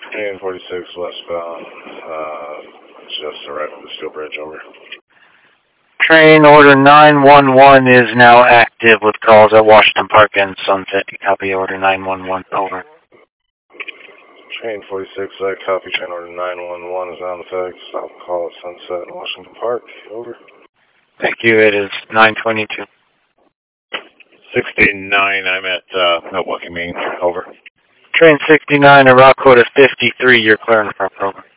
Train 46 westbound, just arrived at the Steel Bridge, over. Train order 911 is now active with calls at Washington Park and Sunset. Copy order 911, over. Train 46, I copy. Train order 911 is on effect. Stop call at Sunset and Washington Park, over. Thank you, it is 922. 69, I'm at Milwaukee, Maine, over. Train 69, Iraq quota 53, you're clearing the front program.